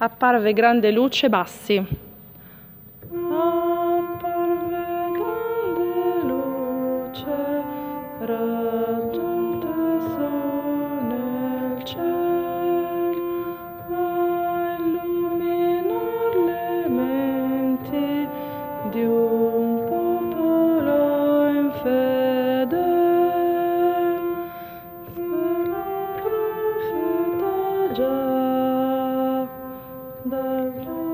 Apparve grande luce bassi. Apparve grande luce raggiante su nel ciel a illuminar le menti di un popolo infedel. S'era un profeta già dal